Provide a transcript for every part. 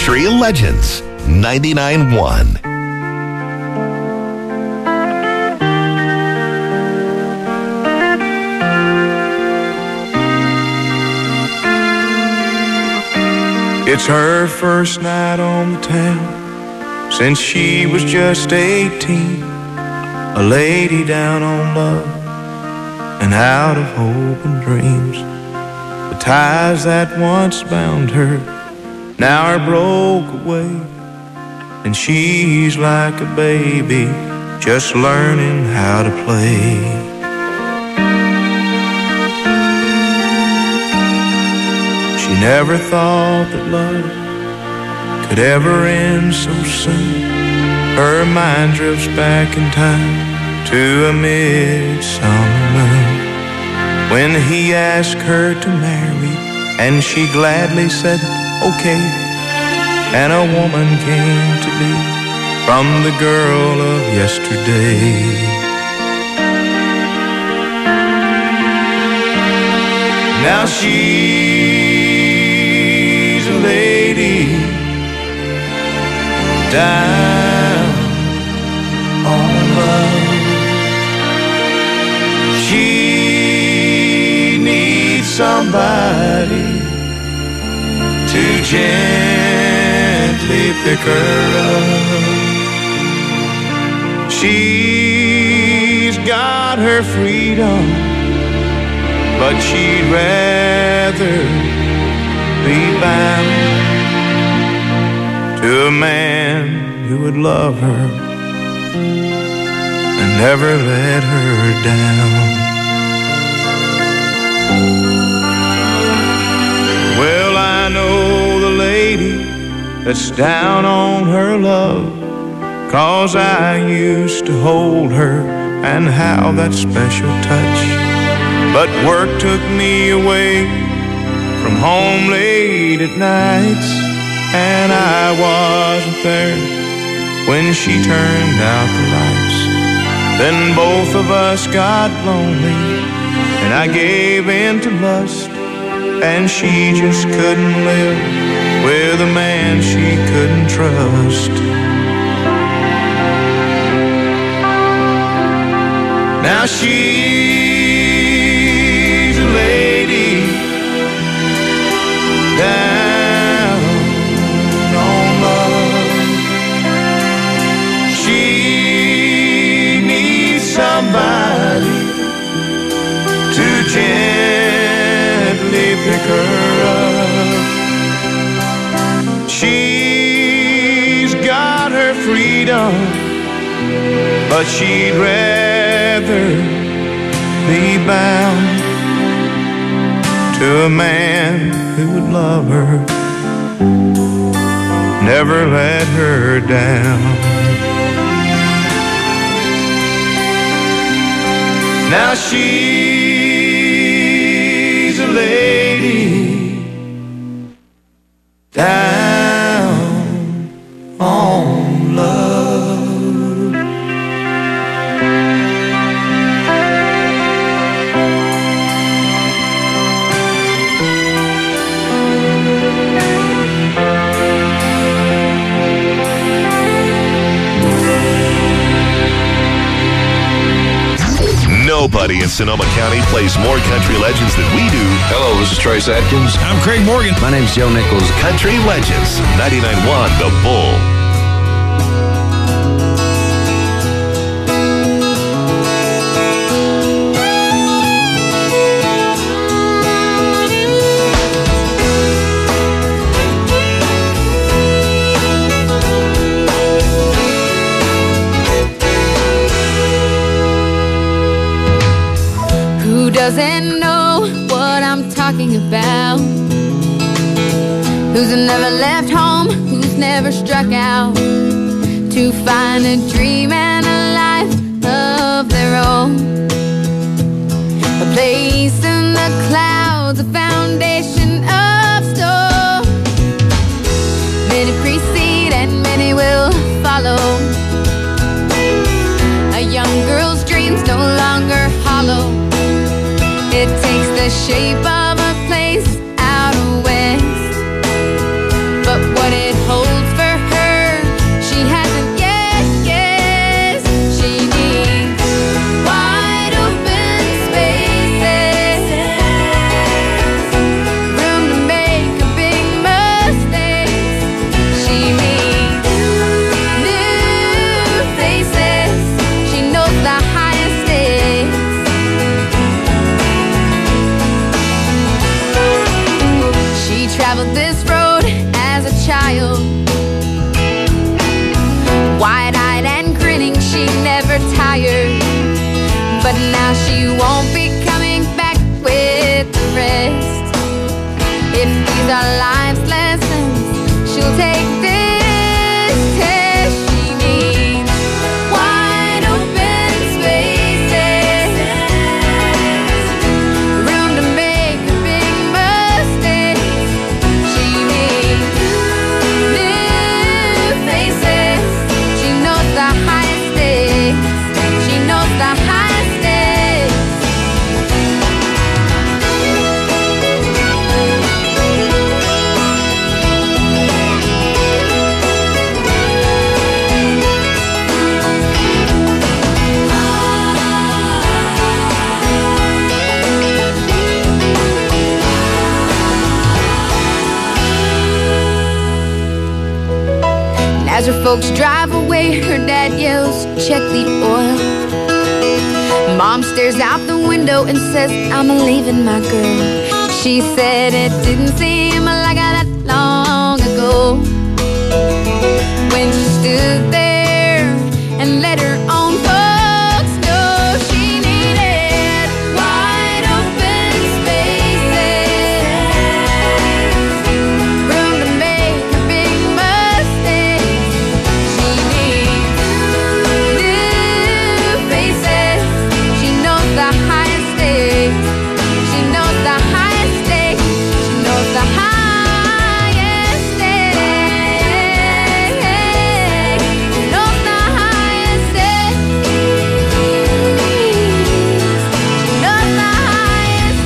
Country Legends 99.1. It's her first night on the town since she was just 18. A lady down on love and out of hope and dreams. The ties that once bound her now are broke away, and she's like a baby just learning how to play. She never thought that love could ever end so soon. Her mind drifts back in time to a midsummer moon, when he asked her to marry and she gladly said okay, and a woman came to be from the girl of yesterday. Now she's a lady down on love. She needs somebody to gently pick her up. She's got her freedom, but she'd rather be bound to a man who would love her and never let her down. Well, I know the lady that's down on her love, 'cause I used to hold her and how that special touch. But work took me away from home late at nights, and I wasn't there when she turned out the lights. Then both of us got lonely, and I gave in to lust, and she just couldn't live with a man she couldn't trust. Now she's a lady down on love. She needs somebody to gently pick her up. She's got her freedom, but she'd rather be bound to a man who would love her, never let her down. Now she's a lady down on love. Nobody in Sonoma County plays more country legends than we do. Hello, this is Trace Atkins. I'm Craig Morgan. My name's Joe Nichols. Country Legends 99.1 The Bull. Doesn't know what I'm talking about. Who's never left home, who's never struck out to find a dream and a life of their own. A place in the clouds, a foundation of stone. Many precede and many will follow. A young girl's dreams no longer hollow. It takes the shape of a place out west, but what it holds but now she won't be coming back with the rest. If these are life's lessons, she'll take this test. She needs wide open spaces, room to make her big mistakes. She needs new faces. She knows the high stakes. She knows the high stakes. As her folks drive away, her dad yells, check the oil. Mom stares out the window and says, I'm leaving my girl. She said it didn't seem like that long ago, when she stood there and let her own folks know she needed wide open spaces, room to make her big mistakes. She needs new faces. She knows the highest stakes. She knows the highest stakes. She knows the highest stakes. She knows the highest stakes. She knows the highest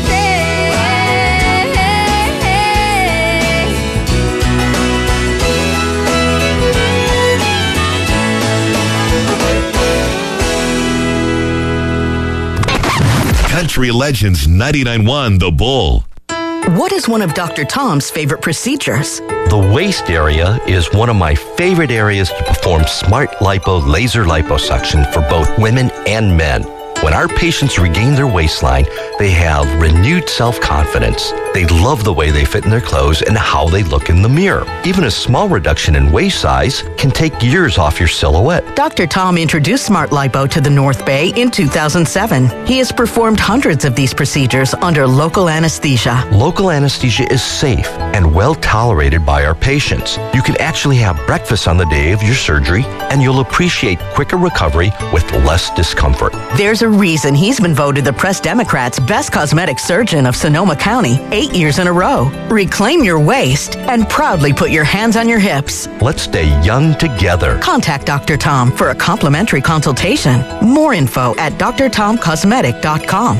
Country Legends 99.1 The Bull. What is one of Dr. Tom's favorite procedures? The waist area is one of my favorite areas to perform smart lipo laser liposuction for both women and men. When our patients regain their waistline, they have renewed self-confidence. They love the way they fit in their clothes and how they look in the mirror. Even a small reduction in waist size can take years off your silhouette. Dr. Tom introduced Smart Lipo to the North Bay in 2007. He has performed hundreds of these procedures under local anesthesia. Local anesthesia is safe and well tolerated by our patients. You can actually have breakfast on the day of your surgery, and you'll appreciate quicker recovery with less discomfort. There's a reason he's been voted the Press Democrat's best cosmetic surgeon of Sonoma County 8 years in a row. Reclaim your waist and proudly put your hands on your hips. Let's stay young together. Contact Dr. Tom for a complimentary consultation. More info at drtomcosmetic.com.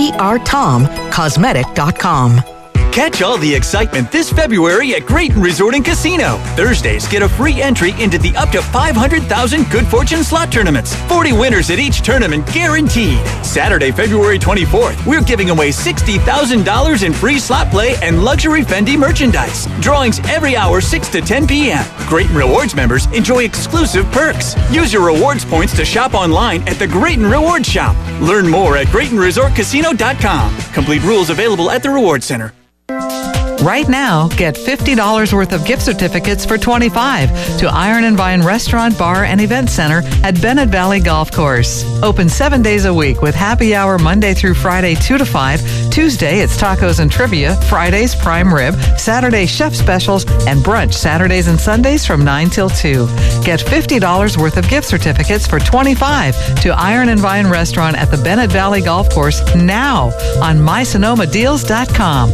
drtomcosmetic.com. Catch all the excitement this February at Grayton Resort and Casino. Thursdays, get a free entry into the up to 500,000 Good Fortune slot tournaments. 40 winners at each tournament guaranteed. Saturday, February 24th, we're giving away $60,000 in free slot play and luxury Fendi merchandise. Drawings every hour, 6 to 10 p.m. Grayton Rewards members enjoy exclusive perks. Use your rewards points to shop online at the Grayton Rewards Shop. Learn more at GraytonResortCasino.com. Complete rules available at the Rewards Center. Right now, get $50 worth of gift certificates for $25 to Iron and Vine Restaurant, Bar, and Event Center at Bennett Valley Golf Course. Open 7 days a week with happy hour Monday through Friday 2 to 5. Tuesday, it's tacos and trivia. Fridays, prime rib. Saturday, chef specials. And brunch Saturdays and Sundays from 9 till 2. Get $50 worth of gift certificates for $25 to Iron and Vine Restaurant at the Bennett Valley Golf Course now on mysonomadeals.com.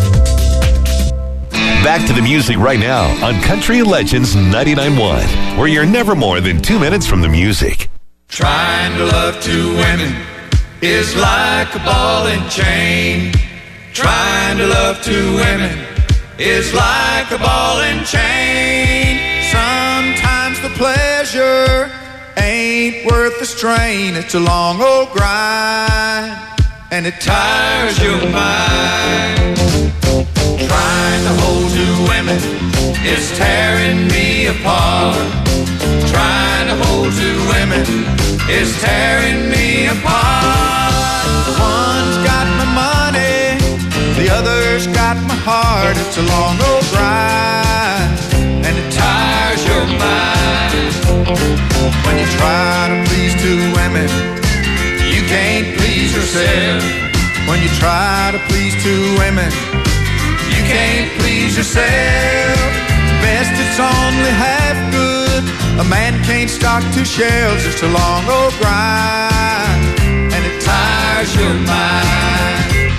Back to the music right now on Country Legends 99.1, where you're never more than 2 minutes from the music. Trying to love two women is like a ball and chain. Trying to love two women is like a ball and chain. Sometimes the pleasure ain't worth the strain. It's a long old grind, and it tires your mind. Trying to hold two women is tearing me apart. Trying to hold two women is tearing me apart. One's got my money, the other's got my heart. It's a long old ride, and it tires your mind. When you try to please two women, you can't please yourself. When you try to please two women, you can't please yourself. Best it's only half good. A man can't stock two shelves. It's a long old grind, and it tires your mind.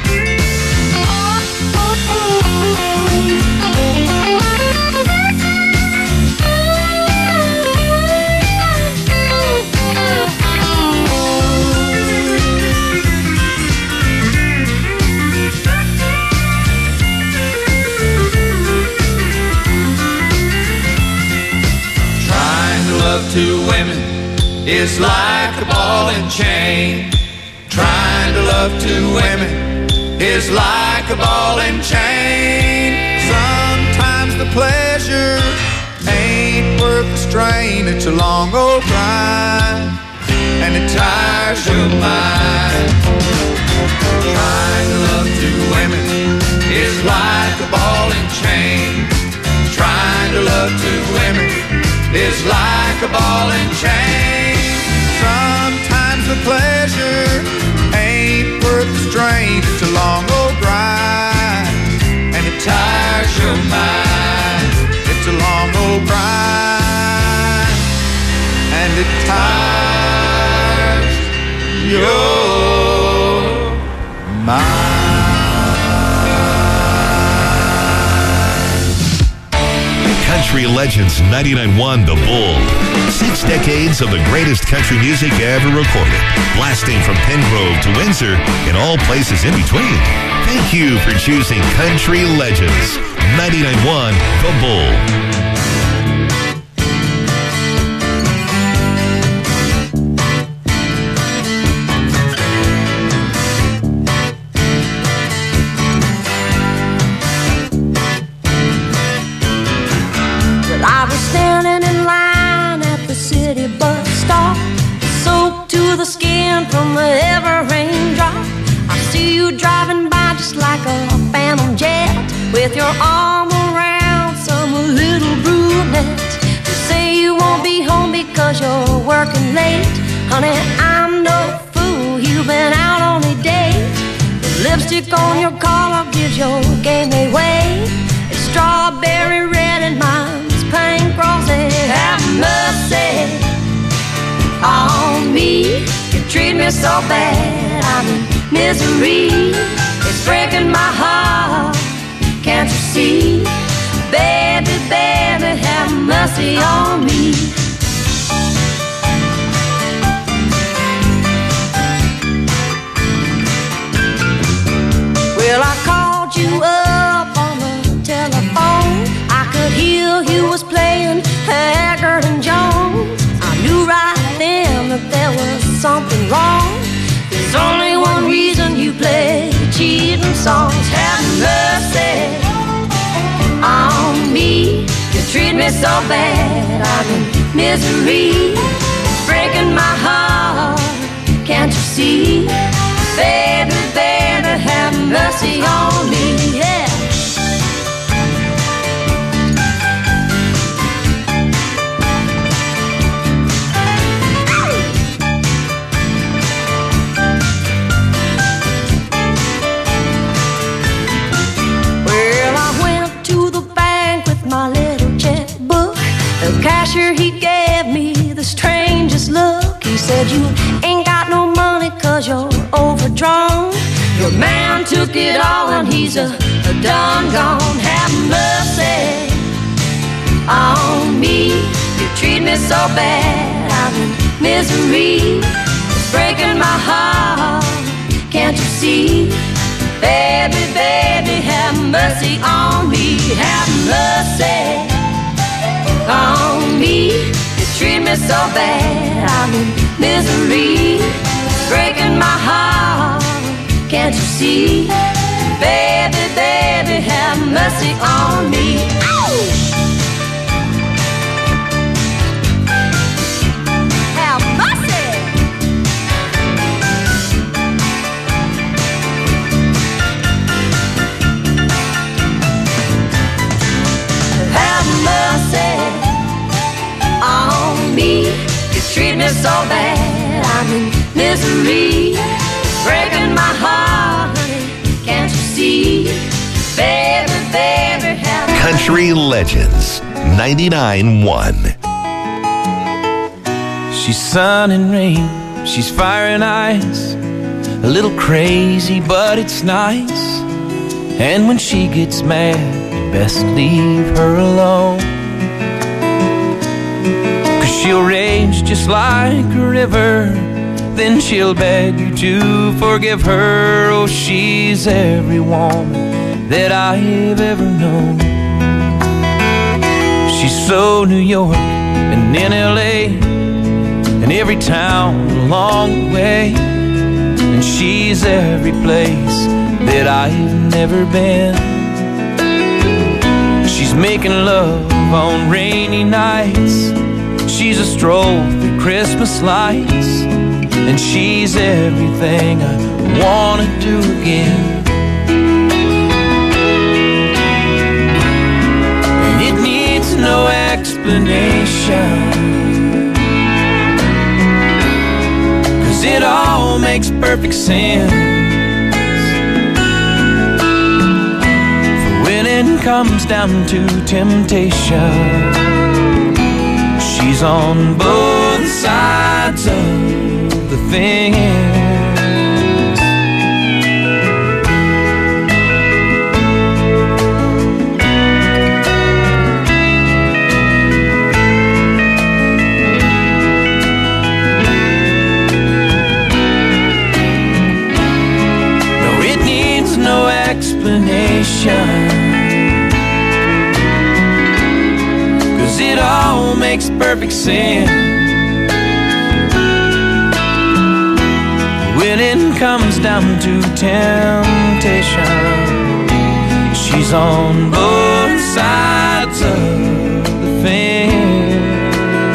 Two women is like a ball and chain. Trying to love two women is like a ball and chain. Sometimes the pleasure ain't worth the strain. It's a long old grind, and it tires your mind. Trying to love two women is like a ball and chain. Trying to love two women is like a ball and chain. Sometimes the pleasure ain't worth the strain. It's a long old grind, and it tires your mind. It's a long old grind, and it tires your mind. Country Legends 99.1 The Bull. 6 decades of the greatest country music ever recorded, blasting from Pengrove to Windsor and all places in between. Thank you for choosing Country Legends 99.1 The Bull. From the ever raindrop, I see you driving by just like a phantom jet, with your arm around some little brunette. You say you won't be home because you're working late. Honey, I'm no fool, you've been out on a date. The lipstick on your collar gives your game away. It's strawberry red and mine's pink rosy. Have mercy on me. Treat me so bad, I'm in misery. It's breaking my heart, can't you see? Baby, baby, have mercy on me. Well, I called you up on the telephone. I could hear you was playing Haggard and Jones. I knew right then that there was something wrong. There's only one reason you play cheating songs. Have mercy on me. You treat me so bad, I'm in misery. It's breaking my heart, can't you see? Baby, baby, have mercy on me, yeah. The cashier, he gave me the strangest look. He said, you ain't got no money cause you're overdrawn. Your man took it all and he's a done gone. Have mercy on me. You treat me so bad, I'm in misery. It's breaking my heart, can't you see? Baby, baby, have mercy on me. Have mercy on me. You treat me so bad, I'm in misery. It's breaking my heart, can't you see? Baby, baby, have mercy on me. Have mercy. Have mercy on me. You treat me so bad, I'm in misery. It's breaking Country Legends 99.1. She's sun and rain, she's fire and ice, a little crazy but it's nice. And when she gets mad, you best leave her alone, 'cause she'll rage just like a river, then she'll beg you to forgive her. Oh, she's every woman that I've ever known. She's so New York and in LA and every town along the way, and she's every place that I've never been. She's making love on rainy nights, she's a stroll through Christmas lights, and she's everything I wanna do again. And it needs no explanation, 'cause it all makes perfect sense. For when it comes down to temptation, she's on both sides of the fence. No, it needs no explanation, 'cause it all makes perfect sense. When it comes down to temptation, she's on both sides of the fence.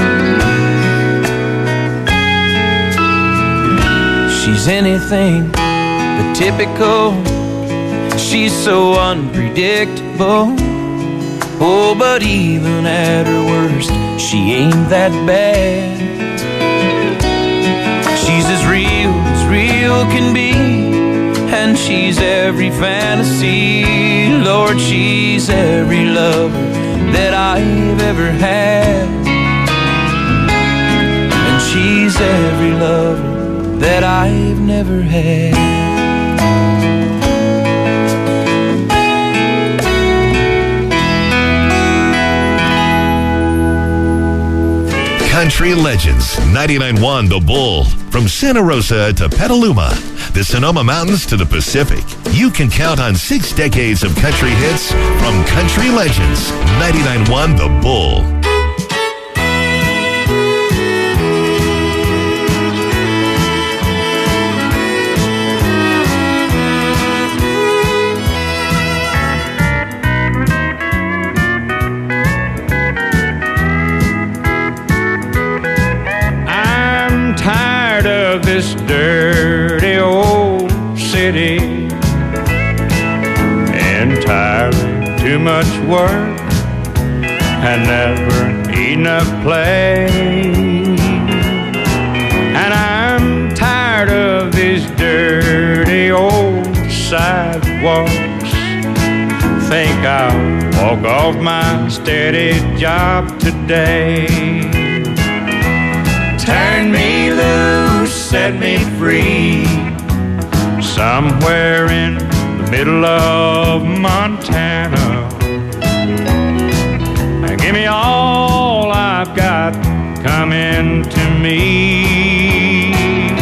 She's anything but typical, she's so unpredictable. Oh, but even at her worst, she ain't that bad. She's as real can be, and she's every fantasy. Lord, she's every lover that I've ever had, and she's every lover that I've never had. Country Legends 99.1 The Bull. From Santa Rosa to Petaluma, the Sonoma Mountains to the Pacific, you can count on 6 decades of country hits from Country Legends 99.1 The Bull. This dirty old city, entirely too much work and never enough play. And I'm tired of these dirty old sidewalks. Think I'll walk off my steady job today. Turn me loose, set me free, somewhere in the middle of Montana. And give me all I've got coming to me,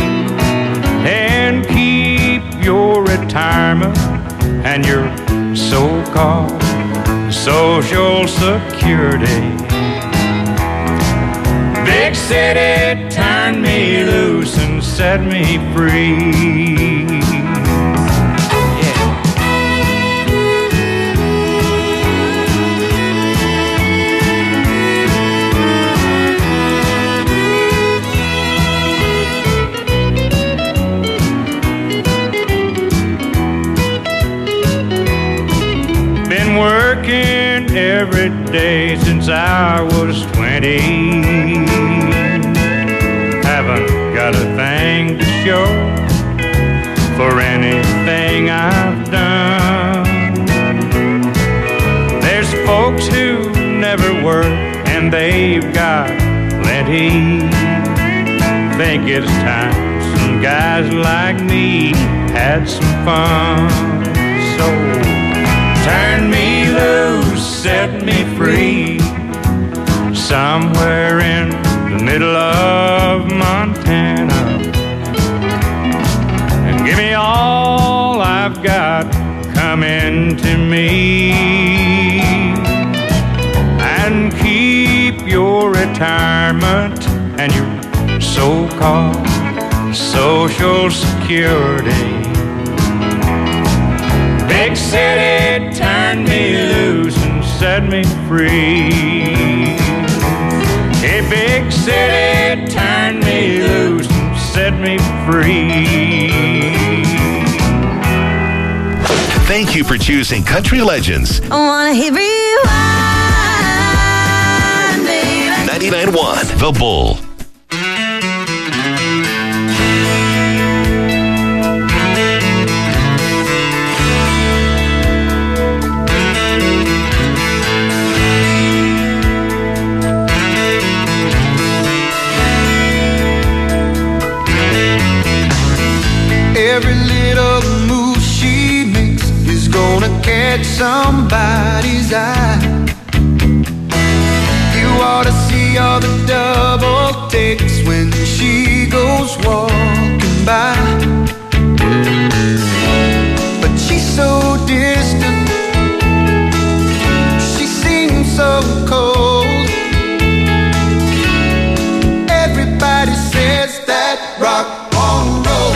and keep your retirement and your so-called Social Security. Big city, turn me loose and set me free. Been working every day since I was 20. Haven't got a thing to show for anything I've done. There's folks and they've got plenty. Think it's time some guys like me had some fun. So turn me loose, set me free, somewhere in the middle of Montana, and give me all I've got coming to me, and keep your retirement and your so-called Social Security. Big city, turn me loose and set me free. Hey, big city, turn me loose and set me free. Thank you for choosing Country Legends. I wanna hear rewind, baby. 99.1 The Bull. Every little move she makes is gonna catch somebody's eye. You ought to see all the double takes when she goes walking by. But she's so distant, she seems so cold. Everybody says that rock won't roll.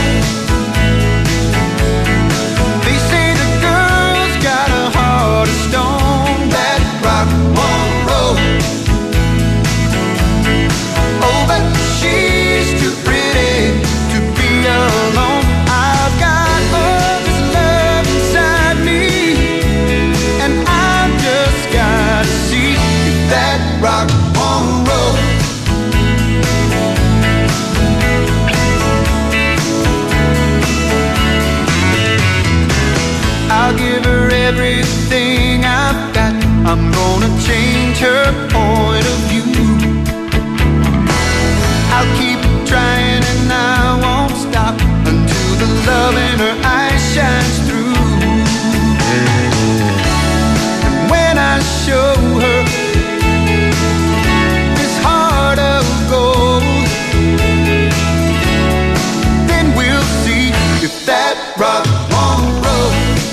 Everything I've got, I'm gonna change her point of view. I'll keep trying and I won't stop until the love in her eyes shines through. And when I show her this heart of gold, then we'll see if that rock won't roll.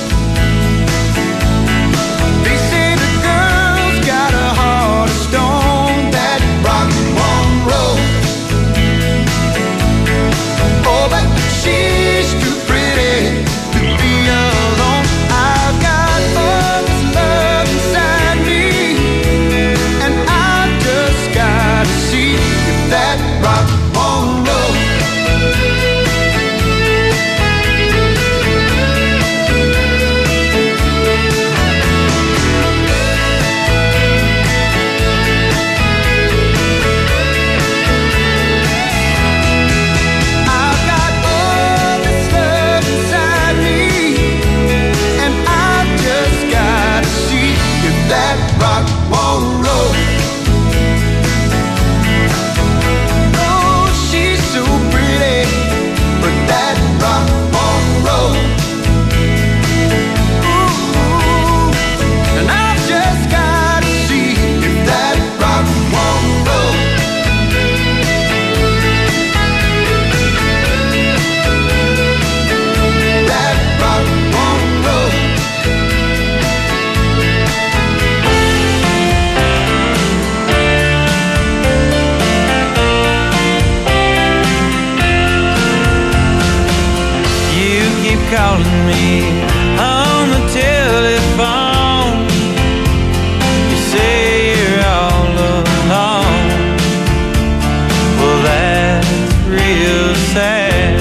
Calling me on the telephone. You say you're all alone. Well, that's real sad.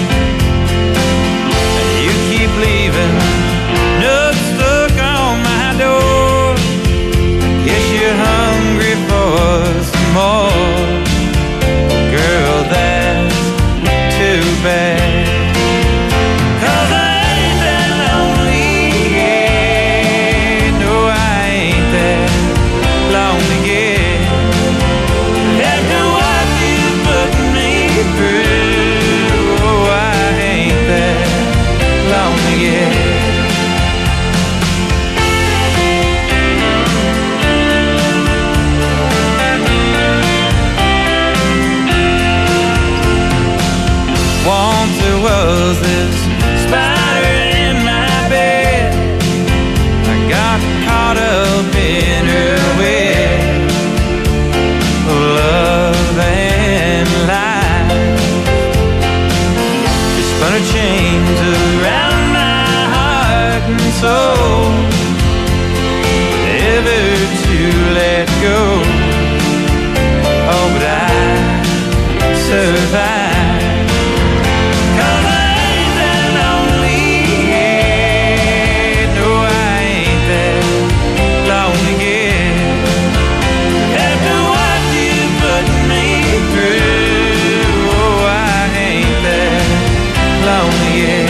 And you keep leaving notes stuck on my door. Guess you're hungry for some more. Girl, that's too bad. 'Cause I ain't that chains around my heart and soul, never to let go. Oh, but I survive, 'cause I ain't that lonely yet. No, I ain't that lonely yet. After what you put me through, oh, I ain't that lonely yet.